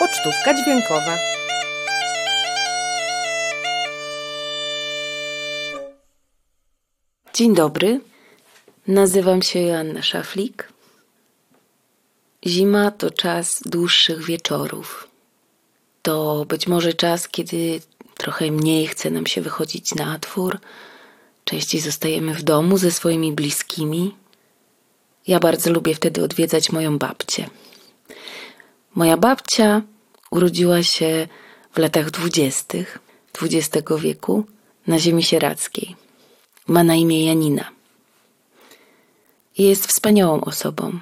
Pocztówka dźwiękowa. Dzień dobry, nazywam się Joanna Szaflik. Zima to czas dłuższych wieczorów. To być może czas, kiedy trochę mniej chce nam się wychodzić na dwór. Częściej zostajemy w domu ze swoimi bliskimi. Ja bardzo lubię wtedy odwiedzać moją babcię. Moja babcia urodziła się w latach 20. XX wieku na ziemi sieradzkiej. Ma na imię Janina. Jest wspaniałą osobą.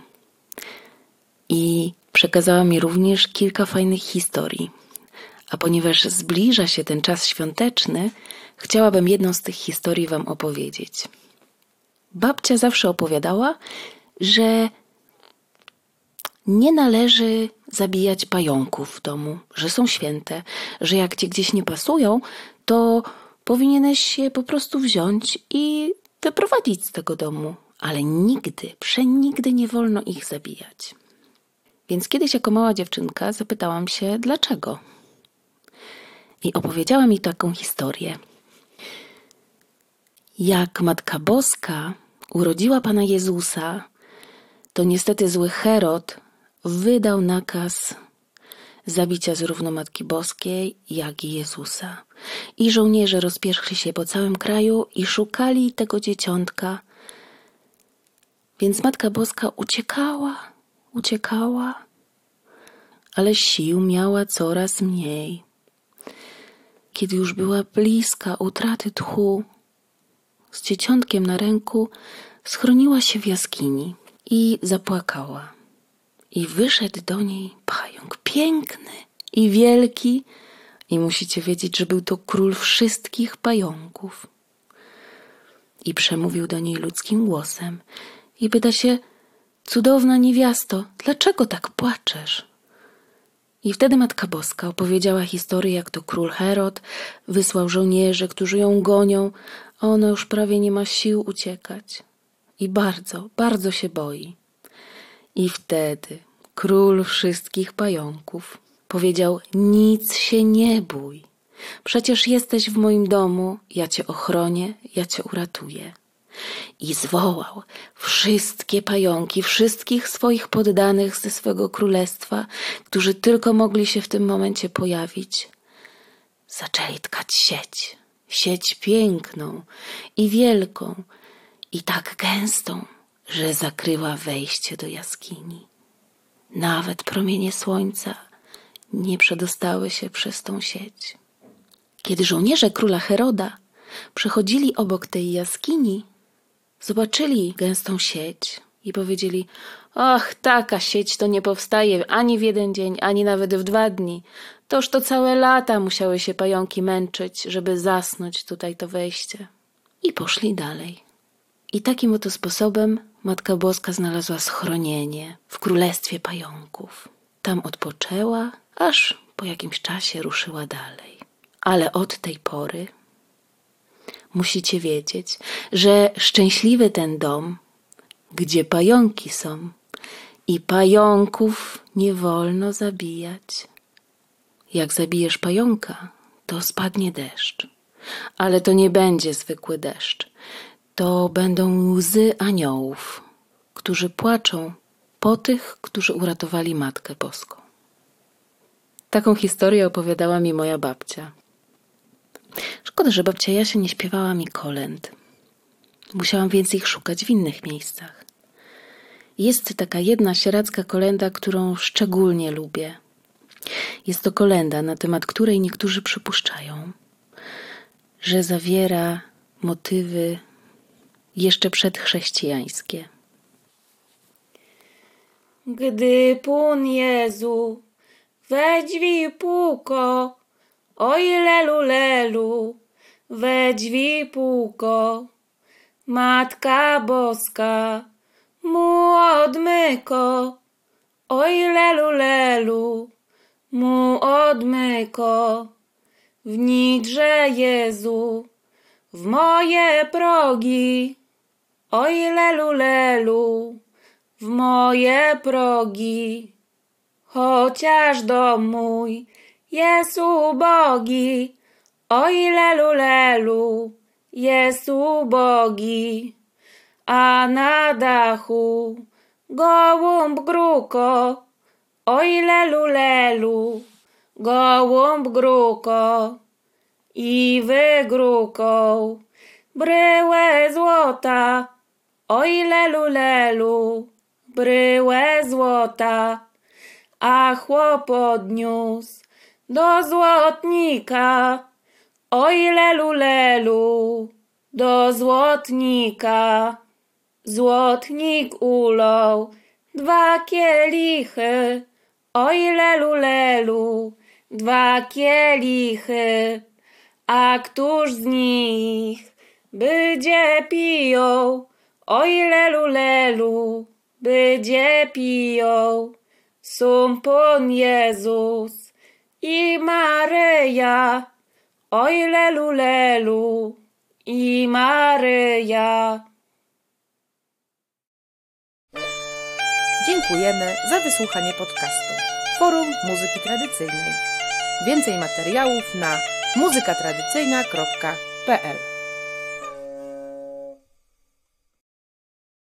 I przekazała mi również kilka fajnych historii. A ponieważ zbliża się ten czas świąteczny, chciałabym jedną z tych historii wam opowiedzieć. Babcia zawsze opowiadała, że nie należy zabijać pająków w domu, że są święte, że jak ci gdzieś nie pasują, to powinieneś je po prostu wziąć i wyprowadzić z tego domu. Ale nigdy, przenigdy nie wolno ich zabijać. Więc kiedyś jako mała dziewczynka zapytałam się, dlaczego? I opowiedziała mi taką historię. Jak Matka Boska urodziła Pana Jezusa, to niestety zły Herod wydał nakaz zabicia zarówno Matki Boskiej, jak i Jezusa. I żołnierze rozpierzchli się po całym kraju i szukali tego dzieciątka. Więc Matka Boska uciekała, ale sił miała coraz mniej. Kiedy już była bliska utraty tchu, z dzieciątkiem na ręku schroniła się w jaskini i zapłakała. I wyszedł do niej pająk piękny i wielki. I musicie wiedzieć, że był to król wszystkich pająków. I przemówił do niej ludzkim głosem i pyta się, cudowna niewiasto, dlaczego tak płaczesz? I wtedy Matka Boska opowiedziała historię, jak to król Herod wysłał żołnierzy, którzy ją gonią, a ona już prawie nie ma sił uciekać. I bardzo, bardzo się boi. I wtedy król wszystkich pająków powiedział, nic się nie bój. Przecież jesteś w moim domu, ja cię ochronię, ja cię uratuję. I zwołał wszystkie pająki, wszystkich swoich poddanych ze swego królestwa, którzy tylko mogli się w tym momencie pojawić. Zaczęli tkać sieć piękną i wielką i tak gęstą, że zakryła wejście do jaskini. Nawet promienie słońca nie przedostały się przez tą sieć. Kiedy żołnierze króla Heroda przechodzili obok tej jaskini, zobaczyli gęstą sieć i powiedzieli, ach, taka sieć to nie powstaje ani w jeden dzień, ani nawet w 2 dni. Toż to całe lata musiały się pająki męczyć, żeby zasnąć tutaj to wejście. I poszli dalej. I takim oto sposobem Matka Boska znalazła schronienie w królestwie pająków. Tam odpoczęła, aż po jakimś czasie ruszyła dalej. Ale od tej pory musicie wiedzieć, że szczęśliwy ten dom, gdzie pająki są i pająków nie wolno zabijać. Jak zabijesz pająka, to spadnie deszcz. Ale to nie będzie zwykły deszcz. To będą łzy aniołów, którzy płaczą po tych, którzy uratowali Matkę Boską. Taką historię opowiadała mi moja babcia. Szkoda, że babcia Jasia nie śpiewała mi kolęd. Musiałam więc ich szukać w innych miejscach. Jest taka jedna sieradzka kolęda, którą szczególnie lubię. Jest to kolęda, na temat której niektórzy przypuszczają, że zawiera motywy jeszcze przedchrześcijańskie. Gdy Pun Jezu we drzwi puko, oj lelu lelu, we drzwi puko, Matka Boska mu odmyko, oj lelu lelu, mu odmyko, w nidrze Jezu, w moje progi, oj lelu lelu, w moje progi, chociaż dom mój jest ubogi. Oj lelu, lelu, jest ubogi. A na dachu gołąb gruko. Oj lelu, lelu, gołąb gruko. I wygrukał bryłę złota. Oj lelu, lelu, bryłę złota. A chłop odniósł do złotnika. Oj lelu, lelu, do złotnika. Złotnik ulał 2 kielichy. Oj lelu, lelu, 2 kielichy. A któż z nich będzie piją? Oj lelu, lelu, będzie piją. Są Pan Jezus i Maryja. Oj lelu, lelu, i Maryja. Dziękujemy za wysłuchanie podcastu Forum Muzyki Tradycyjnej. Więcej materiałów na muzykatradycyjna.pl